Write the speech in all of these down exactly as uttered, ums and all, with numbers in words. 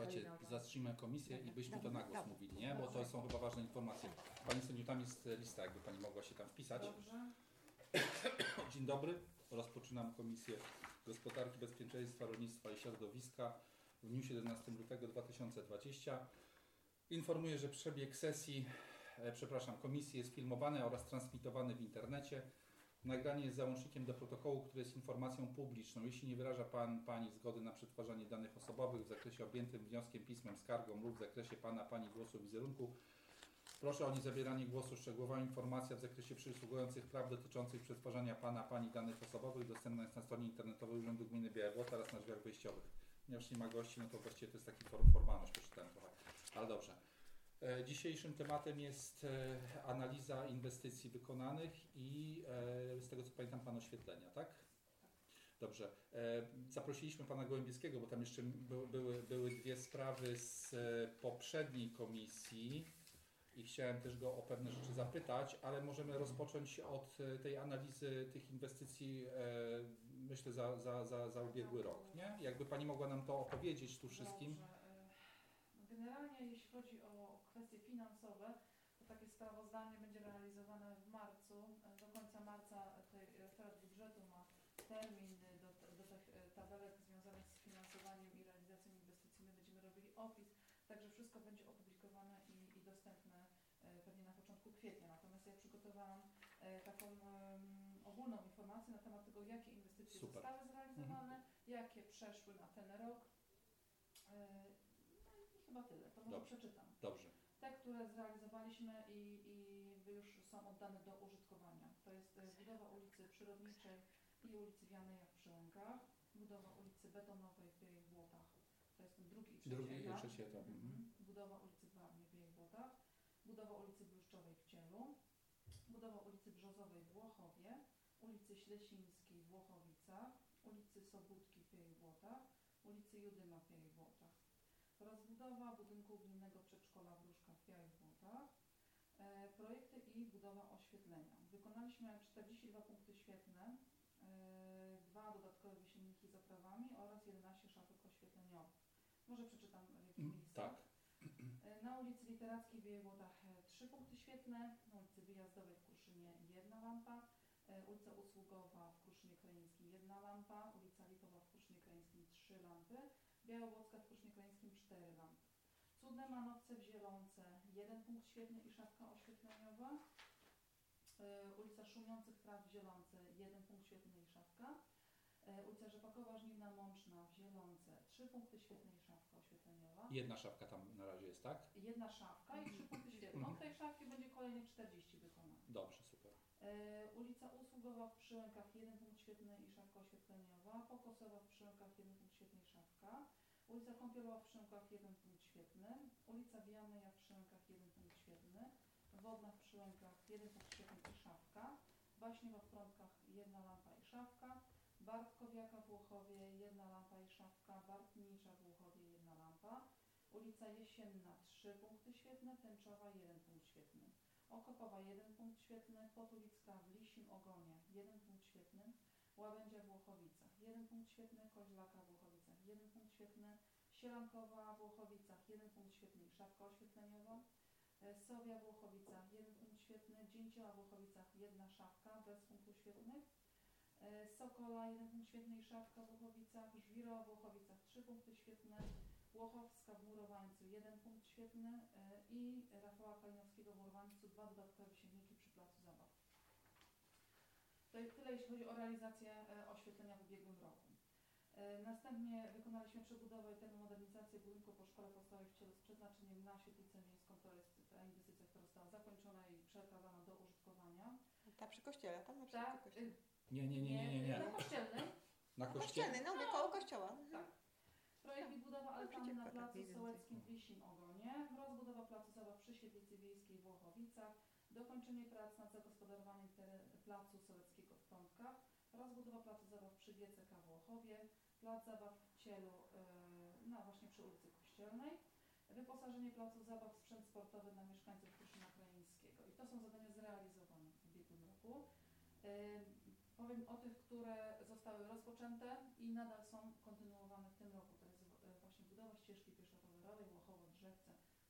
Słuchajcie, zatrzymamy komisję i byśmy to na głos mówili, nie? Bo to są chyba ważne informacje. Pani sędziu, tam jest lista, jakby Pani mogła się tam wpisać. Dobrze. Dzień dobry. Rozpoczynam Komisję Gospodarki, Bezpieczeństwa, Rolnictwa i Środowiska w dniu siedemnastego lutego dwa tysiące dwudziestego. Informuję, że przebieg sesji, e, przepraszam, komisji jest filmowany oraz transmitowany w internecie. Nagranie jest załącznikiem do protokołu, który jest informacją publiczną. Jeśli nie wyraża Pan, Pani zgody na przetwarzanie danych osobowych w zakresie objętym wnioskiem, pismem, skargą lub w zakresie Pana, Pani głosu wizerunku, proszę o niezabieranie głosu. Szczegółowa informacja w zakresie przysługujących praw dotyczących przetwarzania Pana, Pani danych osobowych dostępna jest na stronie internetowej Urzędu Gminy Białogłota oraz na drzwiach wejściowych. Ponieważ nie ma gości, no to właściwie to jest taki formalność, przeczytałem trochę, ale dobrze. E, dzisiejszym tematem jest e, analiza inwestycji wykonanych i e, z tego co pamiętam Pan oświetlenia, tak? Dobrze. E, zaprosiliśmy Pana Gołębieskiego, bo tam jeszcze by, były, były dwie sprawy z e, poprzedniej komisji i chciałem też go o pewne rzeczy zapytać, ale możemy rozpocząć od e, tej analizy tych inwestycji, e, myślę, za, za, za, za ubiegły rok, nie? Jakby Pani mogła nam to opowiedzieć tu wszystkim. Dobrze. Generalnie jeśli chodzi o kwestie finansowe, to takie sprawozdanie będzie realizowane w marcu. Do końca marca referat budżetu ma termin do, do tych tabelek związanych z finansowaniem i realizacją inwestycji. My będziemy robili opis, także wszystko będzie opublikowane i, i dostępne pewnie na początku kwietnia. Natomiast ja przygotowałam taką um, ogólną informację na temat tego, jakie inwestycje Super. zostały zrealizowane, Mhm. jakie przeszły na ten rok. Chyba tyle, to może Dobrze. przeczytam. Dobrze. Te, które zrealizowaliśmy i, i już są oddane do użytkowania. To jest budowa ulicy Przyrodniczej i ulicy Wianeja w Przyłękach, budowa ulicy Betonowej w Białych Błotach, to jest ten drugi i trzeci Drugi i etap. trzeci etap. Mhm. Budowa ulicy Warmie w Białych Błotach, budowa ulicy Bluszczowej w Cielu, budowa ulicy Brzozowej w Włochowie, ulicy Ślesińskiej w Włochowicach, ulicy Sobótki w Białych Błotach, ulicy Judyma w Białych Błotach. Rozbudowa budynku gminnego przedszkola Wróżka w Białych Błotach, e, projekty i budowa oświetlenia. Wykonaliśmy czterdzieści dwa punkty świetlne, e, dwa dodatkowe wysięgniki z oprawami oraz jedenaście szafek oświetleniowych. Może przeczytam w jakich miejscach. Tak. E, na ulicy Literackiej w Białych Błotach trzy punkty świetlne, na ulicy Wyjazdowej w Kruszynie jedna lampa, e, ulica Usługowa w Kruszynie Krajeńskim jedna lampa, ulica Lipowa w Kruszynie Krajeńskim trzy lampy, Białowłocka w Kruszynie Krajeńskim cztery lampy. Cudne Manowce w Zielonce jeden punkt świetlny i szafka oświetleniowa. Yy, ulica Szumiących Traw w Zielonce jeden punkt świetlny i szafka. Yy, ulica Rzepakowa Żniwna Mączna w Zielonce trzy punkty świetlne i szafka oświetleniowa. Jedna szafka tam na razie jest, tak? Jedna szafka i trzy punkty świetlne. Od tej szafki będzie kolejnie czterdzieści wykonanych. Dobrze, super. Yy, ulica Usługowa w Przyłękach jeden punkt świetlny i szafka oświetleniowa. Pokosowa w Przyłękach jeden punkt świetlny i szafka. Ulica Kąpielowa w Przyłękach jeden punkt świetlny. Ulica Wianeja w Przyłękach jeden punkt świetlny. Wodna w Przyłękach jeden punkt świetlny i szafka. Baśniowa w Prądkach jedna lampa i szafka. Bartkowiaka w Włochowie jedna lampa i szafka. Bartnicza w Włochowie jedna lampa. Ulica Jesienna trzy punkty świetlne. Tęczowa jeden punkt świetlny. Okopowa jeden punkt świetlny, Potulicka w Lisim Ogonie jeden punkt świetlny, Łabędzia w Włochowicach jeden punkt świetlny, Koźlaka w Włochowicach jeden punkt świetlny, Sielankowa w Włochowicach jeden punkt świetlny i szafka oświetleniowa, Sowia w Włochowicach jeden punkt świetlny, Dzięcioła w Włochowicach jedna szafka bez punktów świetlnych, Sokola jeden punkt świetlny i szafka w Włochowicach, Żwirowa w Włochowicach trzy punkty świetlne, Łochowska w Murowańcu jeden punkt świetlny y, i Rafała Kalinowskiego w Murowańcu dwa dodatkowe wysięgniki przy placu zabaw. To tyle jeśli chodzi o realizację y, oświetlenia w ubiegłym roku. Y, następnie wykonaliśmy przebudowę i termomodernizację budynku po szkole podstawowej w Cielu z przeznaczeniem na świetlicę miejską. To jest ta inwestycja, która została zakończona i przekazana do użytkowania. Ta przy kościele, tam na Tak, kościele. y, Nie, nie, nie, nie, nie. nie. Na Kościelnej. Na Na kościele. kościelny, no mówię, koło kościoła. Tak. Projekt i budowa altanny na przeciwko, tak, placu mniej więcej. Sołeckim w Lisim Ogonie, rozbudowa placu zabaw przy Świetlicy Wiejskiej w Włochowicach, dokończenie prac nad zagospodarowaniem placu Sołeckiego w Prądkach, rozbudowa placu zabaw przy G C K w Włochowie, plac zabaw w Cielu, yy, no właśnie przy ulicy Kościelnej, wyposażenie placu zabaw w sprzęt sportowy dla mieszkańców Kruszyna Krajeńskiego. I to są zadania zrealizowane w ubiegłym roku. Yy, powiem o tych, które zostały rozpoczęte i nadal są kontynuowane w tym roku. To jest właśnie budowa ścieżki pieszo-rowerowej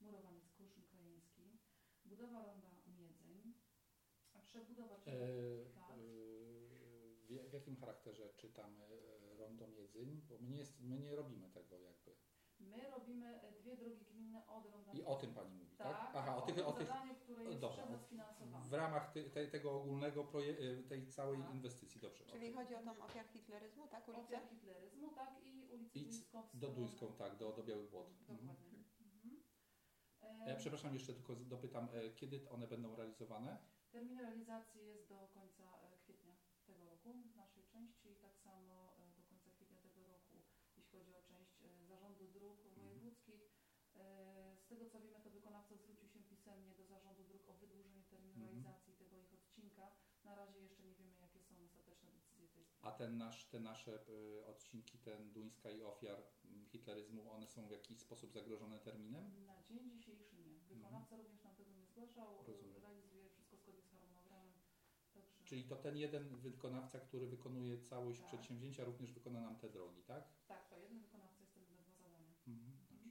Murowaniec, Kruszyn Krajeński, budowa ronda Miedzeń, a przebudowa E, tak. e, w, w jakim charakterze czytamy e, rondo Miedzyn? Bo my nie, jest, my nie robimy tego jakby. My robimy e, dwie drogi gminne od ronda I o tym Pani mówi, tak? Tak, Aha, o o tych, tym o tych zadaniu, które jest dobra. przez nas finansowane. w ramach ty, te, tego ogólnego proje, tej całej Tak. inwestycji, dobrze. Czyli okej. chodzi o tą ofiar hitleryzmu, tak? Ulicę? Ofiar hitleryzmu, tak, i ulicę I Duńską. w do stronę- Duńską, tak, do, do Białych Błot. Mhm. Dokładnie. Mhm. Ja E, przepraszam, jeszcze tylko dopytam, e, kiedy one będą realizowane? Termin realizacji jest do końca e, kwietnia tego roku w naszej części i tak samo e, do końca kwietnia tego roku, jeśli chodzi o część e, Zarządu Dróg Wojewódzkich. E, Z tego co wiemy, to wykonawca zwrócił się pisemnie do Zarządu Dróg o wydłużenie terminu Mhm. realizacji tego ich odcinka. Na razie jeszcze nie wiemy, jakie są ostateczne decyzje w tej sprawie. A ten nasz, te nasze e, odcinki, ten Duńska i ofiar m, hitleryzmu, one są w jakiś sposób zagrożone terminem? Na dzień dzisiejszy nie. Wykonawca również nam tego nie zgłaszał. Rozumiem. Realizuje wszystko zgodnie z harmonogramem. Także Czyli to ten jeden wykonawca, który wykonuje całość Tak. przedsięwzięcia, również wykona nam te drogi, tak? tak, to jeden wykonawca jest ten na dwa zadania. Mhm. Dobrze.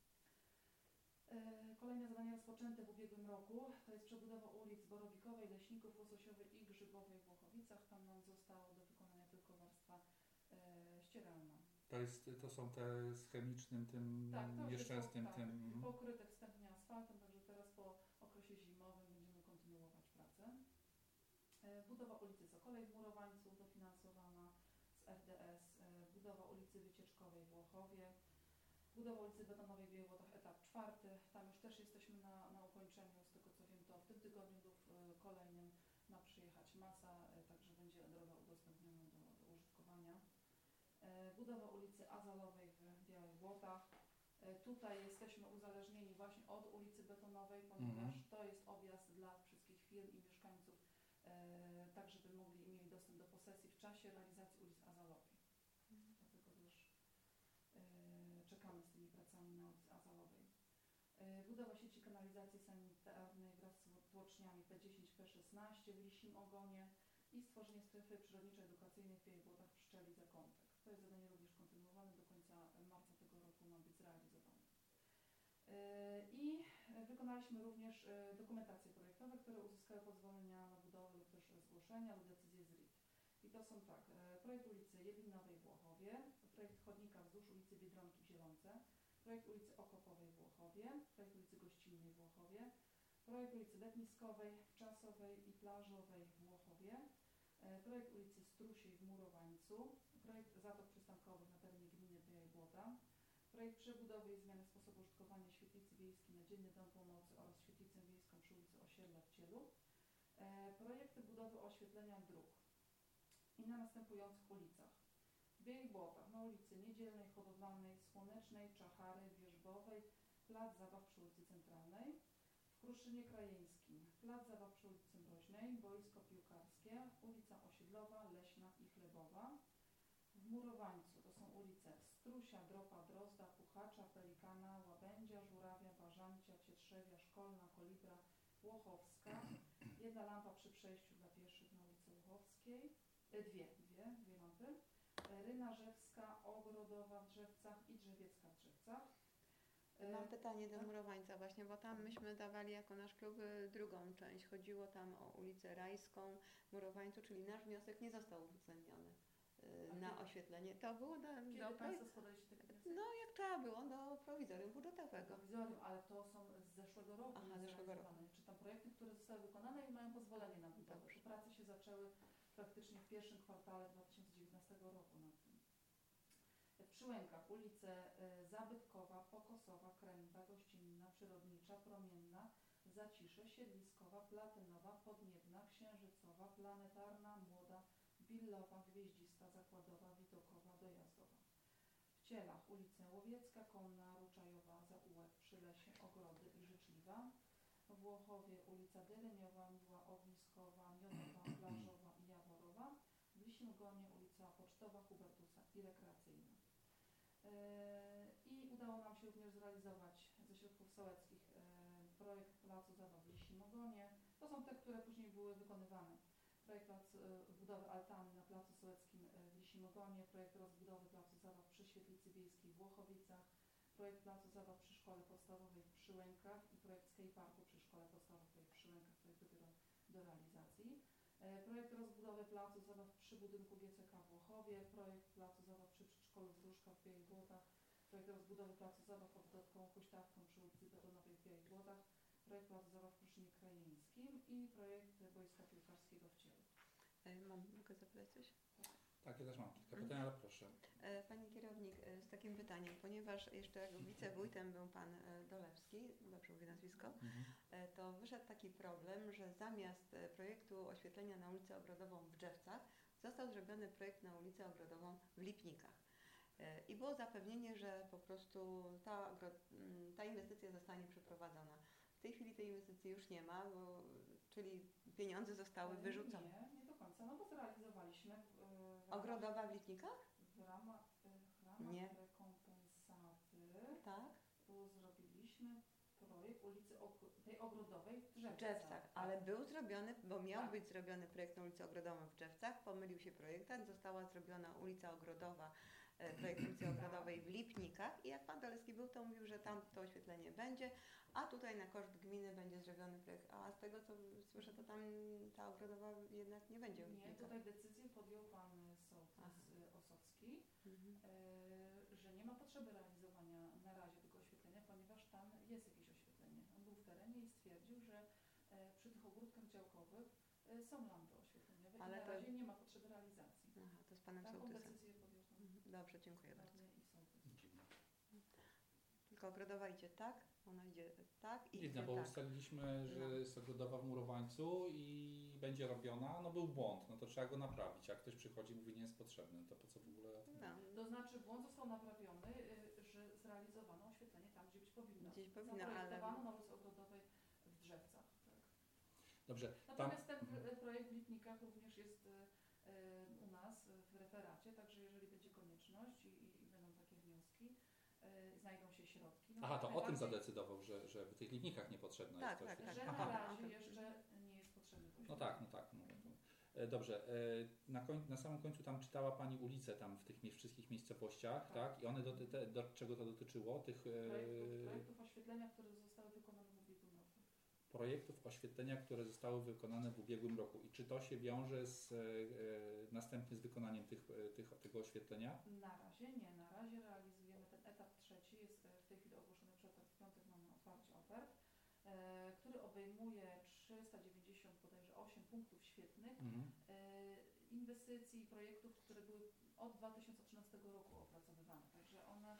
E, Kolejne zadanie rozpoczęte w ubiegłym roku to jest przebudowa ulic Borowikowej, Leśników, Łososiowej i Grzybowej w Włochowicach. Tam nam zostało do wykonania tylko warstwa e, ścieralna. To, jest, to są te z chemicznym, tym Tak, to już jest nieszczęsnym, po- tak, tym... mhm. pokryte wstępnie asfaltem, także teraz po okresie zimowym będziemy kontynuować pracę. E, Budowa ulicy Sokolej w Murowańcu dofinansowana z F D S, e, budowa ulicy Wycieczkowej w Łochowie, budowa ulicy Betonowej w Białowodach, etap czwarty. Tam już też jesteśmy na, na ukończeniu, z tego co wiem, to w tym tygodniu lub e, kolejnym ma przyjechać masa, e, także będzie droga udostępniona do, do użytkowania. E, Budowa ulicy Azalowej w Białych Błotach. E, Tutaj jesteśmy uzależnieni właśnie od ulicy Betonowej, ponieważ Mhm. to jest objazd dla wszystkich firm i mieszkańców, e, tak żeby mogli mieli dostęp do posesji w czasie realizacji ulic Azalowej. Dlatego też e, czekamy z tymi pracami na ulicy Azalowej. E, Budowa sieci kanalizacji sanitarnej wraz z tłoczniami P dziesięć, P szesnaście w Lisim Ogonie i stworzenie strefy przyrodniczo-edukacyjnej w Białych Błotach, Pszczeli, Zakątek. To jest zadanie również kontynuowane, do końca marca tego roku ma być zrealizowane. E, I wykonaliśmy również e, dokumentacje projektowe, które uzyskały pozwolenia na budowę lub też zgłoszenia lub decyzje z R I T. I to są tak, e, projekt ulicy Jedlinowej w Łochowie, projekt chodnika wzdłuż ulicy Biedronki w Zielonce, projekt ulicy Okopowej w Łochowie, projekt ulicy Gościnnej w Łochowie, projekt ulicy Letniskowej, Wczasowej i Plażowej w Łochowie, e, projekt ulicy Strusiej w Murowańcu, projekt zatok przystankowych na terenie gminy Białej Błota, projekt przebudowy i zmiany sposobu użytkowania świetlicy wiejskiej na Dzienny Dom Pomocy oraz świetlicę wiejską przy ulicy Osiedla w Cielu, e, projekty budowy oświetlenia dróg i na następujących ulicach. W Białych Błotach na ulicy Niedzielnej, Hodowlanej, Słonecznej, Czachary, Wierzbowej, plac zabaw przy ulicy Centralnej. W Kruszynie Krajeńskim plac zabaw przy ulicy Mroźnej, boisko piłkarskie, ulica Osiedlowa, Leśna i Chlebowa. W Murowańcu to są ulice Strusia, Dropa, Drozda, Puchacza, Pelikana, Łabędzia, Żurawia, Bażancia, Cietrzewia, Szkolna, Kolibra, Łochowska. Jedna lampa przy przejściu dla pieszych na ulicy Łochowskiej. E, dwie, dwie, dwie lampy. E, Rynarzewska, Ogrodowa w Drzewcach i Drzewiecka w Drzewcach. E, Mam pytanie do tak? Murowańca właśnie, bo tam myśmy dawali jako nasz klub y, drugą część. Chodziło tam o ulicę Rajską w Murowańcu, czyli nasz wniosek nie został uwzględniony y, A na kiedy? oświetlenie. To było do, Kiedy do Państwo składaliście taki wniosek? No jak trzeba było, do prowizorium budżetowego. Prowizorium, ale to są z zeszłego roku. Aha, zeszłego roku. zrealizowane. Czytam projekty, które zostały wykonane i mają pozwolenie na budowę. Dobrze. Prace się zaczęły praktycznie w pierwszym kwartale dwa tysiące dziewiętnastego roku nad tym. W Przyłękach ulice y, Zabytkowa, Pokosowa, Kręta, Gościnna, Przyrodnicza, Promienna, Zacisze, Siedliskowa, Platynowa, Podniebna, Księżycowa, Planetarna, Młoda, Billowa, Gwieździsta, Zakładowa, Widokowa, Dojazdowa. W Cielach ulice Łowiecka, Konna, Ruczajowa, Zaułek, Przylesie, Ogrody i Życzliwa. W Włochowie ulica Dyleniowa, Miła, Ogniskowa, Miodowa, Plażowa i Jaworowa. W Lisimgonie ulica Pocztowa, Hubertusa i Rekreacyjna. Yy, I udało nam się również zrealizować ze środków sołeckich yy, projekt Placu Zabaw w Lisimogonie. To są te, które później były wykonywane. Projekt plac, yy, budowy altany na Placu Sołeckim yy, w Lisimogonie, projekt rozbudowy Placu Zabaw przy Świetlicy Wiejskiej w Włochowicach, projekt placu zabaw przy szkole podstawowej w Przyłękach i projekt skateparku przy szkole podstawowej w Przyłękach, to jest dopiero do realizacji. E, projekt rozbudowy placu zabaw przy budynku G C K w Łochowie, projekt placu zabaw przy przedszkolu Wróżka w Białych Błotach, projekt rozbudowy placu zabaw pod dodatkową huśtawką przy ulicy Betonowej w Białych Błotach, projekt placu zabaw w Kruszynie Krajeńskim i projekt boiska piłkarskiego w Cielu. E, Mam, mogę zapytać coś? Tak, ja też mam kilka pytań, ale proszę. E, Pani kierownik, e, z takim pytaniem, ponieważ jeszcze jak wicewójtem był pan e, Dolewski, dobrze mówię nazwisko, Mhm. e, to wyszedł taki problem, że zamiast e, projektu oświetlenia na ulicę Ogrodową w Drzewcach został zrobiony projekt na ulicę Ogrodową w Lipnikach. E, I było zapewnienie, że po prostu ta, ogro- m, ta inwestycja zostanie przeprowadzona. W tej chwili tej inwestycji już nie ma, bo, czyli pieniądze zostały E, wyrzucone. Nie, nie do końca, no bo zrealizowaliśmy w, e, w ramach, Ogrodowa w Lipnikach? w ramach, e, w ramach Nie. rekompensaty, Tak. tu zrobiliśmy projekt ulicy Og- tej Ogrodowej w W Drzewcach. Drzewcach, ale był zrobiony, bo miał Tak. być zrobiony projekt na ulicy Ogrodową w Drzewcach, pomylił się projektant, została zrobiona ulica Ogrodowa, e, projekt ulicy Ogrodowej w Lipnikach i jak pan Dolewski był, to mówił, że tam to oświetlenie będzie, a tutaj na koszt gminy będzie zrobiony projekt, a z tego co słyszę, to tam ta Ogrodowa jednak nie będzie w Nie, Lipnikach. tutaj decyzję podjął pan sołtys Aha. e, Osowski, Mhm. e, że nie ma potrzeby realizowania na razie tego oświetlenia, ponieważ tam jest jakieś oświetlenie. On był w terenie i stwierdził, że e, przy tych ogródkach działkowych e, są lampy oświetleniowe Ale i na to- razie nie ma potrzeby realizacji. Aha, to z panem Taką sołtysem. decyzję podjął pan Mhm. Dobrze, dziękuję bardzo. radny i sołtys. Dziwne. Tylko Ogrodowa idzie tak, ona idzie tak i Dziwne, idzie bo tak. ustaliliśmy, że No. jest ogrodowa w Murowańcu i będzie robiona. No był błąd, no to trzeba go naprawić. Jak ktoś przychodzi i mówi, nie jest potrzebny, to po co w ogóle... No. To znaczy błąd został naprawiony, y, że zrealizowano oświetlenie tam, gdzie być powinno. Gdzieś powinno, ale- Zaprojektowano na ulicy Ogrodowej w Drzewcach. Tak. Dobrze, tam... Natomiast ten w- projekt w Lipnikach również jest y, y, u nas y, w referacie, także jeżeli będzie konieczność i, i, i będą takie wnioski, y, znajdą się środki. No Aha, to jak o tym najbardziej, zadecydował, że, że w tych Lipnikach niepotrzebne Tak, jest to tak, oświetlenie. Że na Aha. razie Aha. jeszcze nie jest potrzebny to No tak, no tak. No, no. E, Dobrze, e, na, koń, na samym końcu tam czytała Pani ulice tam w tych mie- wszystkich miejscowościach, tak? Tak. I one do, te, do czego to dotyczyło? Tych projektów, e, projektów oświetlenia, które zostały wykonane w ubiegłym roku. projektów oświetlenia, które zostały wykonane w ubiegłym roku. I czy to się wiąże z, e, e, następnie z wykonaniem tych, e, tych, tego oświetlenia? Na razie nie, na razie realizujemy ten etap trzeci, jest e, w tej chwili ogłoszony przetarg, w piątek mamy otwarcie ofert, e, który obejmuje trzysta dziewięćdziesiąt bodajże osiem punktów świetnych, Mhm. e, inwestycji i projektów, które były od dwa tysiące trzynastego roku opracowywane, także one,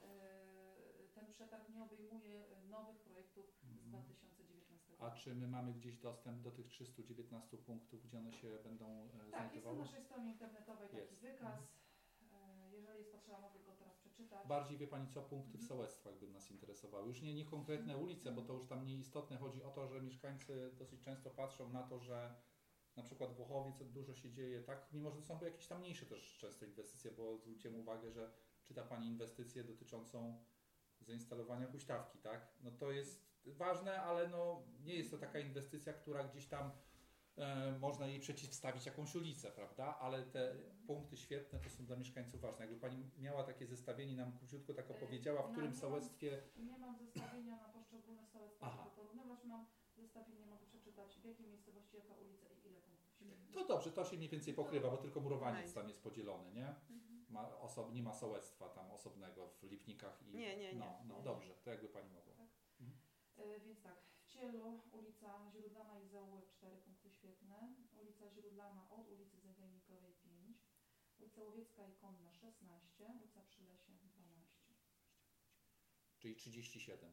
e, ten przetarg nie obejmuje e, nowych projektów z dwa tysiące dziewiętnastego A roku. czy my mamy gdzieś dostęp do tych trzystu dziewiętnastu punktów, gdzie one się będą e, Tak, jest na znajdowały? naszej stronie internetowej taki Jest. wykaz, e, jeżeli jest potrzeba, mogę go teraz przeczytać. Bardziej wie Pani co, punkty w Mhm. sołectwach by nas interesowały. Już nie, nie konkretne ulice, bo to już tam nieistotne. Chodzi o to, że mieszkańcy dosyć często patrzą na to, że na przykład w Włochowie co dużo się dzieje, tak? Mimo, że to są jakieś tam mniejsze też często inwestycje, bo zwróciłem uwagę, że czyta Pani inwestycję dotyczącą zainstalowania huśtawki, tak? No to jest ważne, ale no nie jest to taka inwestycja, która gdzieś tam e, można jej przeciwstawić jakąś ulicę, prawda? Ale te punkty świetne to są dla mieszkańców ważne. Jakby Pani miała takie zestawienie, nam króciutko tak opowiedziała, w E, którym na- sołectwie... Nie mam zestawienia na poszczególne sołectwa, Aha. żeby porównywać. Mam zestawienie, mogę przeczytać w jakiej miejscowości, jaka ulica i ile punktów świetnych. To dobrze, to się mniej więcej pokrywa, bo tylko Murowaniec Fajnie. tam jest podzielony, nie? Mhm. Ma osob, nie ma sołectwa tam osobnego w Lipnikach i... Nie, nie, nie. No, no dobrze, to jakby Pani mogła. E, więc tak, w Cielu ulica Źródlana i Zaułek cztery punkty świetne, ulica Źródlana od ulicy Zagajnikowej pięć, ulica Łowiecka i Konna szesnaście, ulica Przylesie dwanaście. Czyli trzydzieści siedem,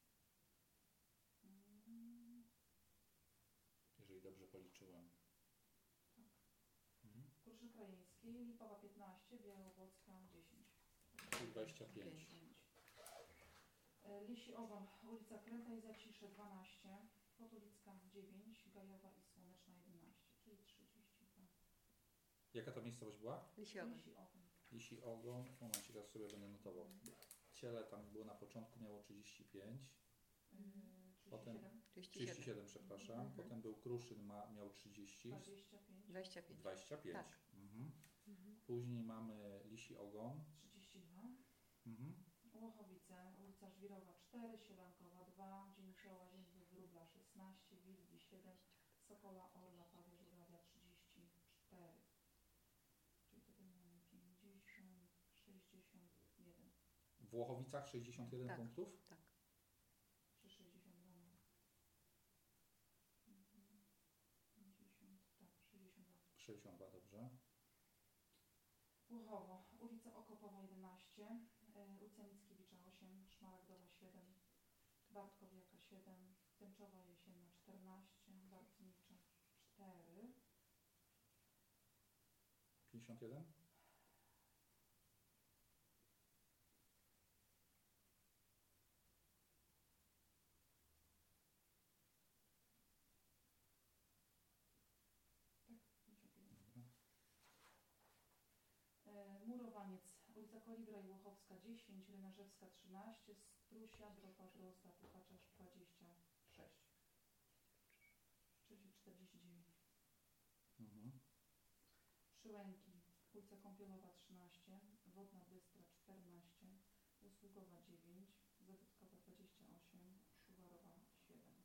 Mm, jeżeli dobrze policzyłem. tak. Mhm. Kruszyn Krajeński, Lipowa piętnaście, Białowocka dziesięć. Czyli dwadzieścia pięć. E, Lisi Ogon, ulica Kręta i Zacisze dwanaście, Potulicka dziewięć, Gajowa i Słoneczna jedenaście, czyli trzydzieści dwa. Jaka to miejscowość była? Lisiowy. Lisi Ogon. Lisi Ogon, momencik, teraz sobie będę notował. Ciele tam było na początku, miało trzydzieści pięć, E, Potem- trzydzieści siedem, trzydzieści trzydzieści siedem. siedem, przepraszam. Mhm. Potem był Kruszyn, ma, miał trzydzieści, dwadzieścia pięć, dwadzieścia pięć. dwadzieścia pięć. Tak. Mhm. Mhm. Później mamy Lisi Ogon. trzydzieści dwa, Mhm. Włochowice, ulica Żwirowa cztery, Sielankowa dwa, Dzięcioła Zięby Wróbla szesnaście, Wilgi siedem, Sokoła Orla Pawia Żurawia trzydzieści cztery. Czyli tutaj mamy pięćdziesiąt, sześćdziesiąt jeden. W Włochowicach sześćdziesiąt jeden Tak. punktów? Tak. Czy sześćdziesiąt dwa nawet? Mhm. pięćdziesiąt, tak, sześćdziesiąt dwa. sześćdziesiąt dwa, dobrze. Włochowo, ulica Okopowa jedenaście, y, ulica Mickiewicza osiem, Szmaragdowa siedem, Bartkowiaka siedem, Tęczowa Jesienna czternaście, Bartnicza cztery, pięćdziesiąt jeden? tak, pięćdziesiąt jeden. Y, Murowaniec, ulica Kolibra i Łochowska dziesięć, Rynarzewska trzynaście, Strusia, Dropa, Drozda, Puchacz dwadzieścia sześć, czyli czterdzieści dziewięć. Mhm. Przyłęki, ulica Kąpielowa trzynaście, Wodna Bystra czternaście, Usługowa dziewięć, Zabytkowa dwadzieścia osiem, Szuwarowa siedem.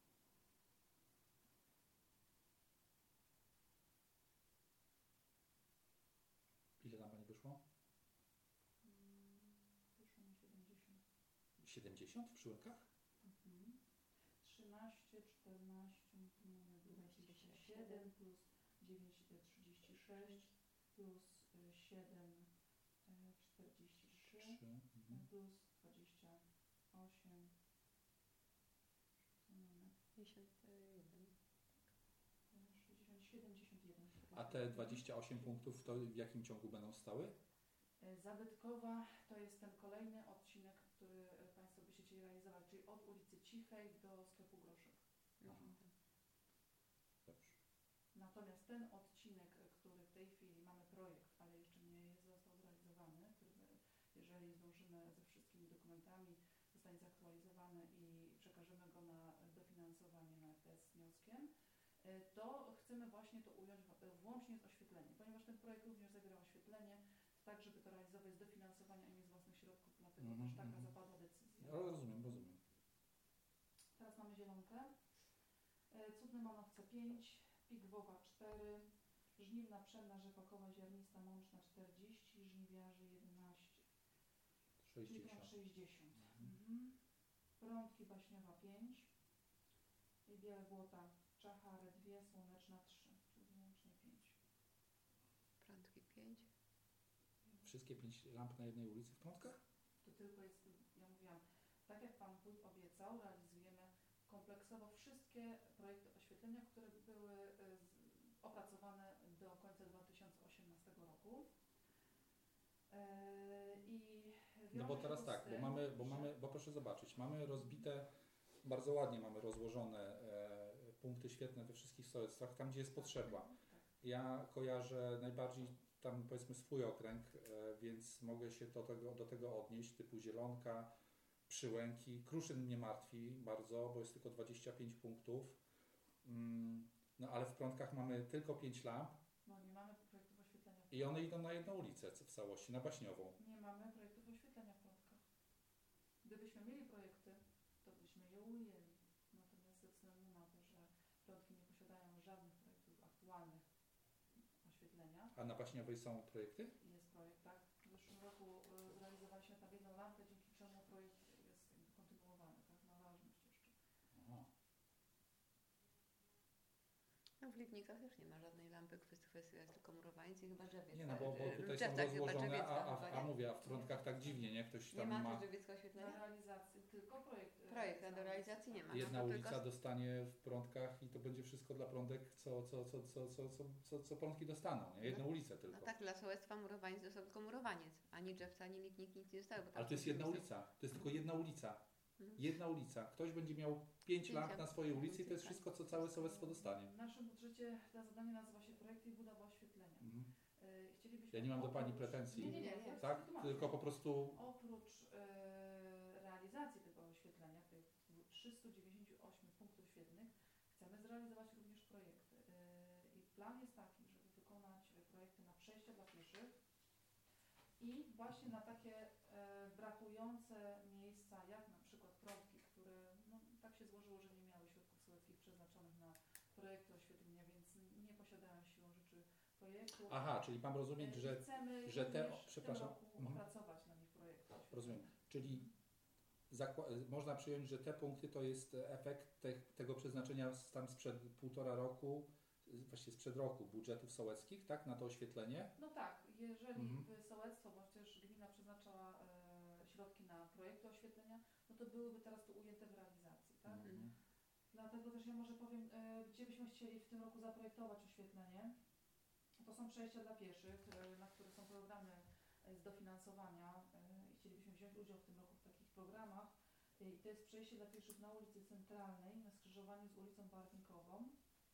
Ile tam Pani wyszło? Mm, Wyszło mi siedemdziesiąt. siedemdziesiąt w Przyłękach? Mhm. trzynaście, czternaście, tu mamy dwadzieścia siedem plus dziewięć, trzydzieści sześć plus y, siedem, y, czterdzieści trzy trzy. Mhm. plus dwadzieścia osiem. Co mamy? pięćdziesiąt jeden. sześćdziesiąt, siedemdziesiąt jeden. A te dwadzieścia osiem punktów to w jakim ciągu będą stały? Y, Zabytkowa to jest ten kolejny odcinek, który y, Państwo by się chcieli realizować, czyli od ulicy Cichej do sklepu Groszek. Mhm. Dobrze. Natomiast ten odcinek, y, który w tej chwili mamy projekt, ale jeszcze nie jest, został zrealizowany, który by, jeżeli zdążymy ze wszystkimi dokumentami, zostanie zaktualizowany i przekażemy go na dofinansowanie na P S z wnioskiem, y, to chcemy właśnie to ująć w- włącznie z oświetleniem, ponieważ ten projekt również zawiera oświetlenie, tak żeby to realizować z dofinansowania, a nie z własnych środków, dlatego Mhm, też taka mhm. zapadła decyzja. No, rozumiem, rozumiem. Teraz mamy Zielonkę, y, Cudne Manowce pięć, Pigwowa cztery, Żniwna Pszenna, Rzepakowa, Ziarnista, Mączna czterdzieści, Żniwiarzy jedenaście, czyli to mam sześćdziesiąt. sześćdziesiąt. Mhm. Prądki Baśniowa pięć, i Białe Błota, Czachary dwa, Słoneczna trzy, czyli wyłącznie pięć. Prądki pięć. Wszystkie pięć lamp na jednej ulicy w Prądkach? To tylko jest, ja mówiłam, tak jak Pan Wójt obiecał, realizujemy kompleksowo wszystkie projekty oświetlenia, które były y, z, opracowane do końca dwa tysiące osiemnastego roku. Yy, I No bo wiąże się teraz to z tak, bo tym, mamy, bo że- mamy, bo proszę zobaczyć, mamy rozbite, bardzo ładnie mamy rozłożone e, punkty świetne we wszystkich sołectwach, tam gdzie jest potrzeba. Tak. Ja kojarzę najbardziej tam powiedzmy swój okręg, e, więc mogę się do tego, do tego odnieść, typu Zielonka, Przyłęki. Kruszyn mnie martwi bardzo, bo jest tylko dwadzieścia pięć punktów. Mm, no ale w Prądkach mamy tylko pięć lamp No nie mamy projektów oświetlenia. w i one Prądkach. idą na jedną ulicę w całości, na Baśniową. Nie mamy projektów oświetlenia w Prądkach. Gdybyśmy mieli projekty, to byśmy je ujęli. Natomiast ze względu na to, że Prądki nie posiadają żadnych projektów aktualnych oświetlenia, A na Baśniowej są projekty? jest projekt, tak? W zeszłym roku y, zrealizowaliśmy tam jedną lampę, dzięki czemu projekt jest jakby kontynuowany, tak? Ma ważność jeszcze. Aha. No w Lipnikach też nie ma żadnej lampy, kwestia kwestia jest tylko Murowaniec i chyba Drzewiec. Nie no, bo, bo E, tutaj są Drzewcach chyba rozłożone, Drzewiecka a, chyba, a, a nie? mówię, a w Prądkach tak dziwnie, nie? Ktoś Nie tam ma ma, tu Drzewiecka Na oświetlenia? realizacji tylko projekt. y, Projekt, a do został- realizacji nie ma. jedna No to ulica tylko- dostanie w Prądkach i to będzie wszystko dla Prądek, co, co, co, co, co, co, co, co Prądki dostaną, nie? Jedną No. ulicę No tylko. tak, dla sołectwa Murowaniec dostał tylko Murowaniec. Ani Drzewca, ani Lipnik nic nie dostały. bo tam Ale to jest są jedna ulice. ulica, to jest tylko jedna ulica. Mhm. Jedna ulica. Ktoś będzie miał pięć Pięć lamp lamp na swojej na ulicy i to jest ulicy, wszystko, co całe sołectwo dostanie. W naszym budżecie to zadanie nazywa się Projekty i budowa oświetlenia. Mhm. Y, Chcielibyśmy Ja nie mam do Pani oprócz- pretensji. Nie, nie, nie. Nie, nie. ja Tak? wytłumaczę. Tylko po prostu Oprócz y, realizacji tego oświetlenia, tych trzystu dziewięćdziesięciu ośmiu punktów świetnych, chcemy zrealizować również projekty. Y, I plan jest taki, żeby wykonać projekty na przejścia dla pieszych i właśnie na takie y, brakujące miejsca, jak na przykład prądki, które no, tak się złożyło, że nie miały środków sołeckich przeznaczonych na projekty oświetlenia, więc nie posiadają siłą rzeczy projektu. Aha, czyli mam rozumieć, I że chcemy że te- również o, przepraszam. w tym roku Mhm. opracować dla nich projekty oświetlenia. rozumiem. Czyli zakła- można przyjąć, że te punkty to jest efekt te, tego przeznaczenia z, tam sprzed półtora roku, właściwie sprzed roku budżetów sołeckich, tak, na to oświetlenie? No tak, jeżeli Mhm. by sołectwo bądź też gmina przeznaczała e, środki na projekty oświetlenia, no to byłyby teraz tu ujęte w realizacji, tak? Mhm. Dlatego też ja może powiem, e, gdzie byśmy chcieli w tym roku zaprojektować oświetlenie. To są przejścia dla pieszych, e, na które są programy e, z dofinansowania e, i chcielibyśmy wziąć udział w tym roku w takich programach. E, I to jest przejście dla pieszych na ulicy Centralnej, na skrzyżowaniu z ulicą Bartnikową,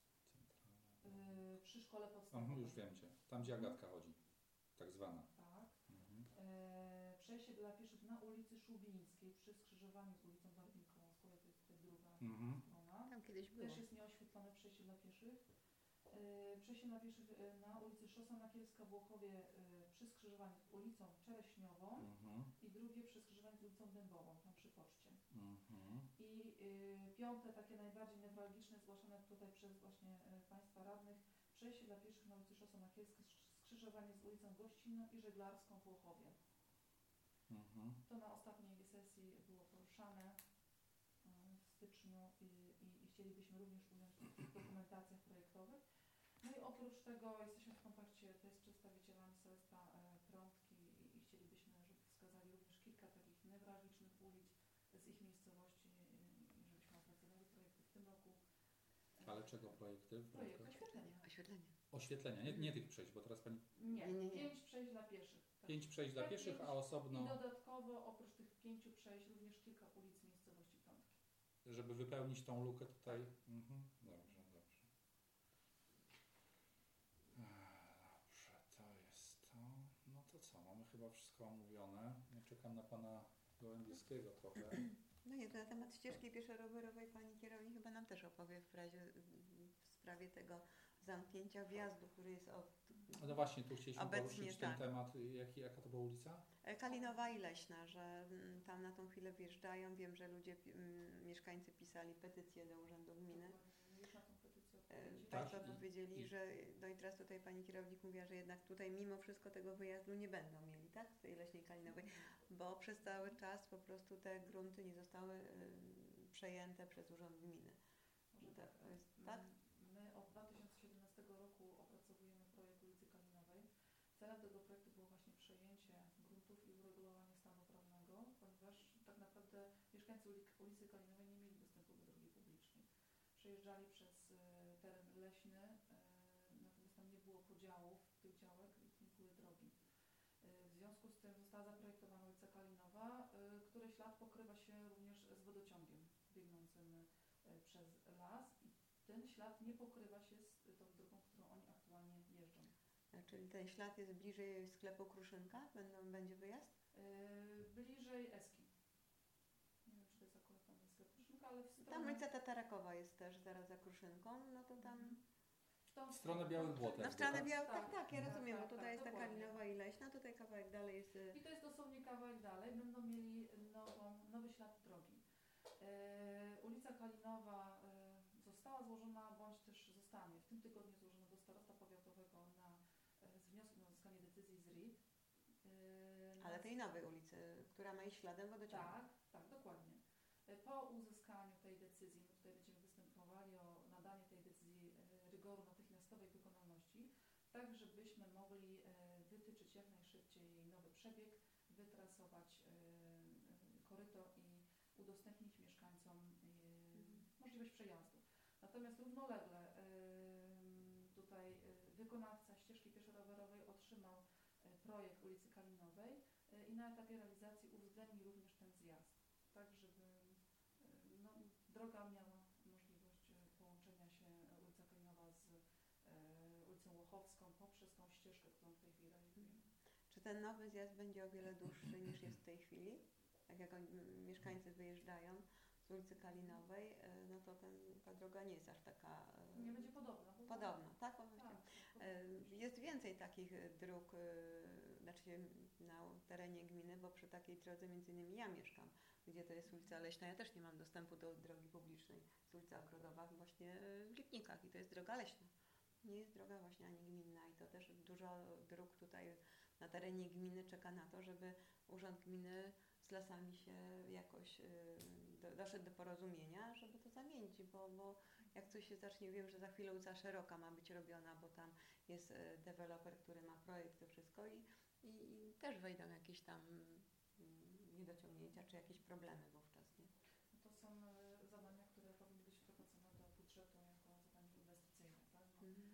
e, przy szkole podstawowej. Mhm, już wiem gdzie. Tam gdzie Agatka chodzi, tak zwana. Tak. Mhm. E, przejście dla pieszych na ulicy Szubińskiej przy skrzyżowaniu z ulicą Bartnikową. Z kolei to jest tutaj druga Mhm. strona. Tam kiedyś było. Też jest nieoświetlone przejście dla pieszych. E, przejście dla pieszych e, na ulicy Szosa Nakielska w Łochowie e, przy skrzyżowaniu z ulicą Czereśniową Mhm. i drugie przy skrzyżowaniu z ulicą Dębową, tam przy poczcie. Mhm. I y, piąte, takie najbardziej newralgiczne, zgłaszane tutaj przez właśnie y, Państwa radnych, przejście dla pieszych na ulicy Szosa Nakielska, skrzyżowanie z ulicą Gościnną i Żeglarską w Łochowie. Mhm. To na ostatniej sesji było poruszane y, w styczniu i, i, i chcielibyśmy również ująć w dokumentacjach projektowych. No i oprócz tego jesteśmy w kontakcie też z przedstawicielami sołectwa y, Prądki i, i chcielibyśmy, żeby wskazali również kilka takich newralgicznych ulic z ich miejscowości, y, i żebyśmy opracowali projekty w tym roku. Y, Ale czego projekty? w Projekt projektach? oświetlenia. Oświetlenie. Oświetlenia, nie, nie tych przejść, bo teraz pani... Nie, Nie, nie, nie. pięć przejść dla pieszych. Tak. Pięć przejść dla Tak, pieszych, pięć. a osobno, I dodatkowo oprócz tych pięciu przejść również kilka ulic miejscowości Prądki. żeby wypełnić tą lukę tutaj. Mhm. Dobrze, dobrze. Ech, Dobrze, to jest to. No to co, mamy chyba wszystko omówione. Ja czekam na pana Gołębieskiego trochę. No i na temat ścieżki pieszo-rowerowej pani kierownik chyba nam też opowie w razie w sprawie tego zamknięcia wjazdu, który jest od No właśnie, tu chcieliśmy Obecnie poruszyć tak. ten temat. Jaki, jaka to była ulica? Kalinowa i Leśna, że mm, tam na tą chwilę wjeżdżają. Wiem, że ludzie, pi- mm, mieszkańcy pisali petycję do Urzędu Gminy. Dokładnie. Już na tą petycję E, odpowiedzieli. Tak, Państwo i- powiedzieli, i- że no i teraz tutaj pani kierownik mówiła, że jednak tutaj mimo wszystko tego wyjazdu nie będą mieli, tak? Z tej Leśnej Kalinowej, bo przez cały czas po prostu te grunty nie zostały y, przejęte przez Urząd Gminy. Może Tak, tak. to jest, tak? My od dwa tysiące siedemnastego roku opracowujemy projekt ulicy Kalinowej. Celem tego projektu było właśnie przejęcie gruntów i uregulowanie stanu prawnego, ponieważ tak naprawdę mieszkańcy uli- ulicy Kalinowej nie mieli dostępu do drogi publicznej. Przejeżdżali przez e, teren leśny, e, natomiast tam nie było podziałów tych działek i nie były drogi. E, w związku z tym została zaprojektowana ulica Kalinowa, e, której ślad pokrywa się również z wodociągiem biegnącym e, przez las i ten ślad nie pokrywa się z tą drogą, którą oni aktualnie jeżdżą. E, Czyli ten ślad jest bliżej sklepu Kruszynka? Będą, będzie wyjazd? Yy, bliżej Eski. Nie wiem, czy to jest akurat tam jest sklep Kruszynka, ale w Tam stronę... ulica Tatarakowa jest też zaraz za Kruszynką, no to tam... Mhm. W tą W stronę Białych Błot No w jakby, stronę tak? Białych, tak, Tak, tak, ja tak, rozumiem, tak, bo tutaj tak, jest ta dokładnie. Kalinowa i Leśna, tutaj kawałek dalej jest... y, I to jest dosłownie kawałek dalej. Będą mieli nową, nowy ślad drogi. Yy, ulica Kalinowa yy, została złożona, bądź też zostanie w tym tygodniu złożona do starostwa powiatowego na, yy, z wnioskiem o uzyskanie decyzji z R I T. Yy, Ale na- tej nowej ulicy, która ma iść śladem wodociągu. Tak, tak, dokładnie. E, Po uzyskaniu tej decyzji, my tutaj będziemy występowali o nadanie tej decyzji e, rygoru natychmiastowej wykonalności, tak żebyśmy mogli e, wytyczyć jak najszybciej jej nowy przebieg, wytrasować e, e, koryto i udostępnić mieszkańcom e, możliwość przejazdu. Natomiast równolegle e, tutaj e, wykonawca ścieżki pieszo-rowerowej otrzymał e, projekt ulicy Kalinowej e, i na etapie realizacji uwzględni również ten zjazd, tak żeby e, no, droga miała możliwość e, połączenia się e, ulica Kalinowa z e, ulicą Łochowską poprzez tą ścieżkę, którą w tej chwili realizujemy. Czy ten nowy zjazd będzie o wiele dłuższy niż jest w tej chwili? Tak jak oni, m, mieszkańcy wyjeżdżają z ulicy Kalinowej, y, no to ten, ta droga nie jest aż taka... y, Nie będzie podobna. Bo Podobna, tak? Bo Tak, właśnie, tak, y, jest więcej takich y, dróg, y, znaczy na terenie gminy, bo przy takiej drodze między innymi ja mieszkam, gdzie to jest ulica Leśna. Ja też nie mam dostępu do drogi publicznej z ulicy Ogrodowa właśnie w Lipnikach i to jest droga leśna. Nie jest droga właśnie ani gminna i to też dużo dróg tutaj na terenie gminy czeka na to, żeby urząd gminy z lasami się jakoś do, doszedł do porozumienia, żeby to zamienić, bo, bo jak coś się zacznie, wiem, że za chwilę ulica Szeroka ma być robiona, bo tam jest deweloper, który ma projekt, to wszystko i, i, i też wejdą jakieś tam niedociągnięcia czy jakieś problemy wówczas, nie? To są e, zadania, które powinny być wprowadzone do budżetu jako zadania inwestycyjne, tak? No, Mhm.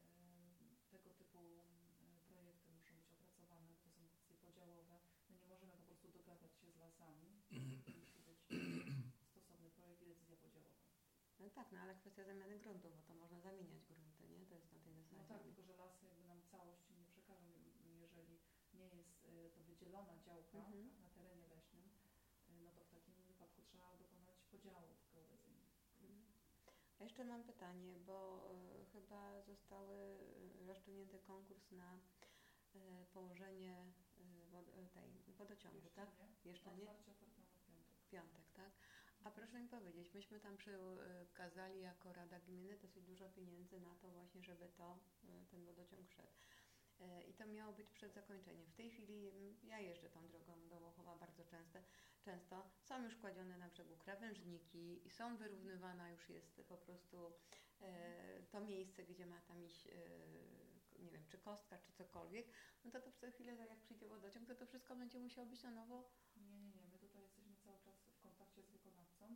e, tego typu e, projekty muszą być opracowane, bo to są decyzje podziałowe. My nie możemy po prostu dogadać się z lasami. Musi być stosowny projekt i decyzja podziałowa. No tak, no ale kwestia zamiany gruntu, bo to można zamieniać grunty, nie? To jest na tej zasadzie. No tak, tylko że lasy jakby nam całość nie przekażą, jeżeli nie jest e, to wydzielona działka Mhm. tak, na terenie leśnym, e, no to w takim wypadku trzeba dokonać podziałów geodezyjnych. Mhm. A jeszcze mam pytanie, bo y, chyba zostały y, rozstrzygnięty konkurs na y, położenie y, wod, y, tej wodociągu, Jeszcze tak? nie. Jeszcze nie? Otwarcie oferty mamy w piątek. W piątek, tak? A proszę mi powiedzieć, myśmy tam przekazali jako Rada Gminy dosyć dużo pieniędzy na to właśnie, żeby to, y, ten wodociąg szedł. Y, I to miało być przed zakończeniem. W tej chwili mm, ja jeżdżę tą drogą do Łochowa bardzo często. Często są już kładzione na brzegu krawężniki i są wyrównywana już jest po prostu e, to miejsce, gdzie ma tam iść, e, nie wiem, czy kostka, czy cokolwiek, no to, to w tej chwili, jak przyjdzie wodociąg, to to wszystko będzie musiało być na nowo. Nie, nie, nie. My tutaj jesteśmy cały czas w kontakcie z wykonawcą.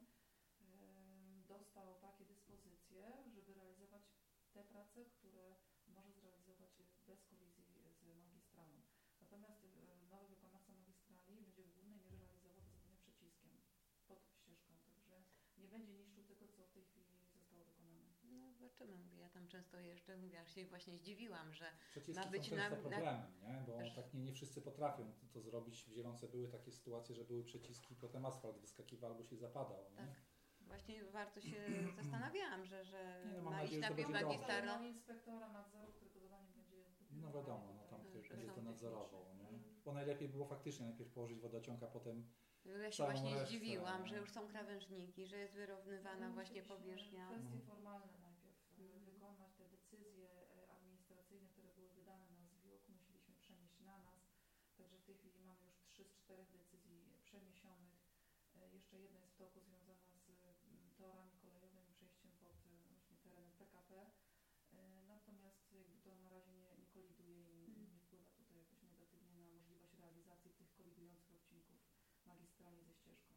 Ym, Dostał takie dyspozycje, żeby realizować te prace, które może zrealizować bez kolizji z magistralą. Natomiast y, nowy wykonawca magistrali będzie w głównej mierze realizował te zadania przyciskiem pod ścieżką, także nie będzie niszczył tego, co w tej chwili zostało wykonane. No zobaczymy, mówię, ja tam często jeżdżę, mówię, aż się właśnie zdziwiłam, że Przeciski ma być są często na- na- problemem, nie? Bo Też- tak nie, nie wszyscy potrafią to, to zrobić. W Zielonce były takie sytuacje, że były przeciski, potem asfalt wyskakiwał albo się zapadał. Nie? tak, właśnie bardzo się zastanawiałam, że, że Nie, no, mam ma nadzieję, iść że to najpierw będzie dobrze. magistara. No, inspektora nadzoru, którego zadaniem będzie No wiadomo, no tam tutaj, ktoś że będzie są to nadzorował. Nie? Mhm. Bo najlepiej było faktycznie najpierw położyć wodociąg, a potem Ja się całą właśnie resztę, zdziwiłam, no. że już są krawężniki, że jest wyrównywana My właśnie musieliśmy powierzchnia. Kwestie Mhm. formalne najpierw e, Mhm. wykonać, te decyzje e, administracyjne, które były wydane na zbiór, musieliśmy przenieść na nas. Także w tej chwili mamy już trzy z czterech decyzji przeniesionych. E, Jeszcze jedna jest w toku związana z mm, torami kolejowymi, przejściem pod e, właśnie terenem P K P. E, Natomiast jakby to na razie nie, nie koliduje i Mhm. nie wpływa tutaj jakoś negatywnie na możliwość realizacji tych kolidujących odcinków magistrali ze ścieżką.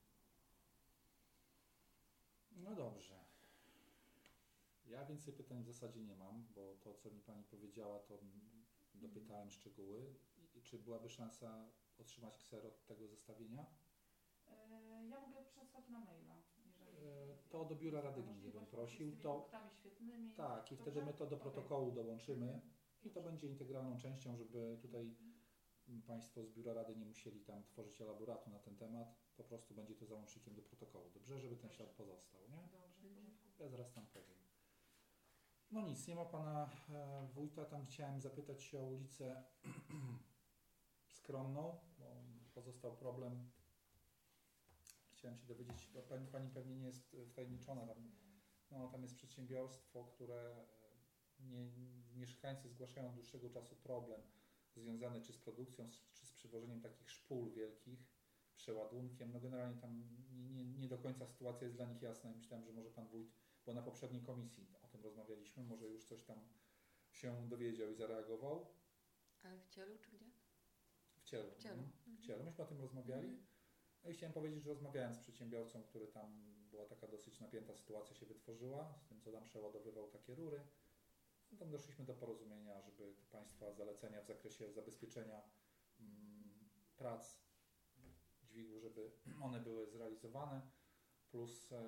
no dobrze. Ja więcej pytań w zasadzie nie mam, bo to, co mi Pani powiedziała, to m- dopytałem szczegóły. I czy byłaby szansa otrzymać ksero tego zestawienia? E, Ja mogę przesłać na maila, jeżeli... E, to do Biura Rady Gminy bym prosił, Z tymi to- punktami świetnymi. Tak, i wtedy Dobrze? my to do Okej. protokołu dołączymy i to będzie integralną częścią, żeby tutaj m, Państwo z Biura Rady nie musieli tam tworzyć elaboratu na ten temat. Po prostu będzie to załącznikiem do protokołu. Dobrze, żeby ten ślad pozostał, nie? Dobrze, w porządku. Ja zaraz tam powiem. No nic, nie ma Pana e, wójta. Tam chciałem zapytać się o ulicę Skromną, bo pozostał problem. Chciałem się dowiedzieć, bo Pani, pani pewnie nie jest wtajemniczona. Tam, no, tam jest przedsiębiorstwo, które e, nie, mieszkańcy zgłaszają od dłuższego czasu problem związany czy z produkcją, z- czy z przywożeniem takich szpul wielkich, przeładunkiem. No generalnie tam nie, nie, nie do końca sytuacja jest dla nich jasna i myślałem, że może Pan wójt, bo na poprzedniej komisji o tym rozmawialiśmy, może już coś tam się dowiedział i zareagował. Ale w Cielu czy gdzie? W Cielu. W Cielu. Mhm. W Cielu. Myśmy o tym rozmawiali. Mhm. No i chciałem powiedzieć, że rozmawiałem z przedsiębiorcą, który tam była taka dosyć napięta sytuacja się wytworzyła, z tym co tam przeładowywał takie rury. No tam doszliśmy do porozumienia, żeby te Państwa zalecenia w zakresie zabezpieczenia mm, prac dźwigu, żeby one były zrealizowane, plus e,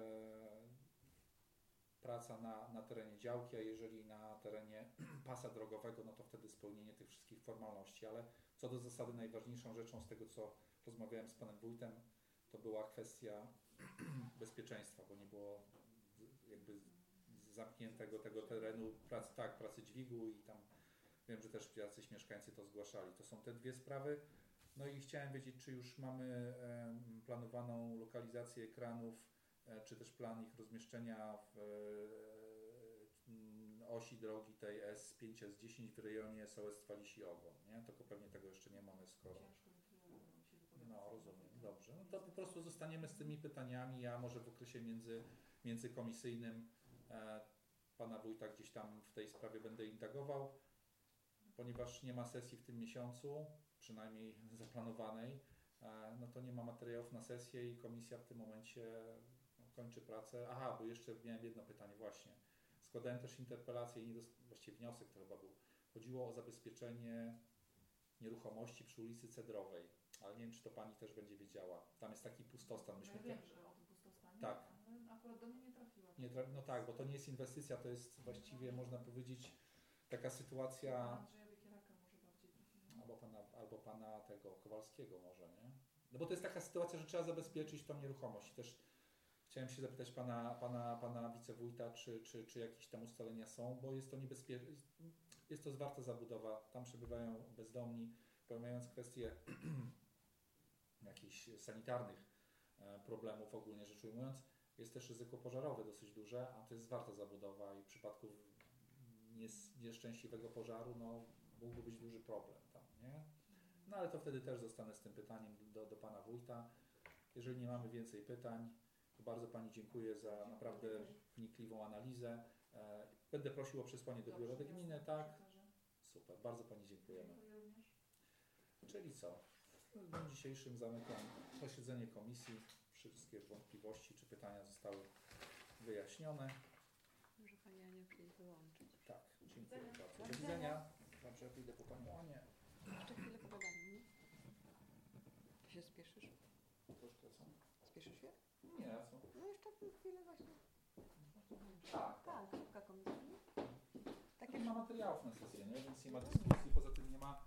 praca na, na terenie działki, a jeżeli na terenie pasa drogowego, no to wtedy spełnienie tych wszystkich formalności, ale co do zasady najważniejszą rzeczą z tego, co rozmawiałem z Panem Wójtem, to była kwestia bezpieczeństwa, bo nie było z- jakby z- zamkniętego tego terenu pracy, tak, pracy dźwigu i tam Wiem, że też jacyś mieszkańcy to zgłaszali. To są te dwie sprawy. No i chciałem wiedzieć, czy już mamy em, planowaną lokalizację ekranów, e, czy też plan ich rozmieszczenia w e, m, osi drogi tej S pięć S dziesięć w rejonie Sołectwa Twalisi Ogon, nie? Tylko pewnie tego jeszcze nie mamy, skoro... Ciężko mi tu się wypowiadać. No, rozumiem, dobrze. No to po prostu zostaniemy z tymi pytaniami. Ja może w okresie między, międzykomisyjnym e, pana wójta gdzieś tam w tej sprawie będę indagował, ponieważ nie ma sesji w tym miesiącu, przynajmniej zaplanowanej, e, no to nie ma materiałów na sesję i komisja w tym momencie no, kończy pracę. Aha, bo jeszcze miałem jedno pytanie właśnie. Składałem też interpelację i nie dos- właściwie wniosek to chyba był. Chodziło o zabezpieczenie nieruchomości przy ulicy Cedrowej, ale nie wiem, czy to pani też będzie wiedziała. Tam jest taki pustostan. Myśmy Ja te- wiem, że o tym pustostanie, Tak. ale akurat do mnie nie trafiła. nie tra- no tak, bo to nie jest inwestycja, to jest właściwie można powiedzieć taka sytuacja. Andrzeja Wykieraka może bardziej trafiła. Albo pana, albo pana tego Kowalskiego może, nie? No bo to jest taka sytuacja, że trzeba zabezpieczyć tą nieruchomość. Też chciałem się zapytać pana, pana, pana wicewójta, czy, czy, czy jakieś tam ustalenia są, bo jest to niebezpieczne. Jest to zwarta zabudowa, tam przebywają bezdomni, pomijając kwestie jakichś sanitarnych e, problemów ogólnie rzecz ujmując, jest też ryzyko pożarowe dosyć duże, a to jest zwarta zabudowa i w przypadku nies- nieszczęśliwego pożaru, no mógłby być duży problem tam, nie? No ale to wtedy też zostanę z tym pytaniem do, do pana wójta. Jeżeli nie mamy więcej pytań, to bardzo pani dziękuję za naprawdę wnikliwą analizę. E, Będę prosił o przesłanie do biura do gminy, tak? Super, bardzo pani dziękujemy. Dziękuję również. Czyli co? W dniu dzisiejszym zamykam posiedzenie komisji. Wszystkie wątpliwości czy pytania zostały wyjaśnione. Może Pani Ania przyjść wyłączyć. Tak, dziękuję widzenia. bardzo. Do Do widzenia. widzenia. Dobrze, pójdę po panią Anię. Jeszcze chwilę pogadamy, nie? Czy się spieszysz? Troszkę co? Spieszysz się? Nie, co? No jeszcze chwilę właśnie. Tak, Tak, szybka komisja, nie? tak. Nie ma materiałów na sesję, nie? Więc nie ma dyskusji, poza tym nie ma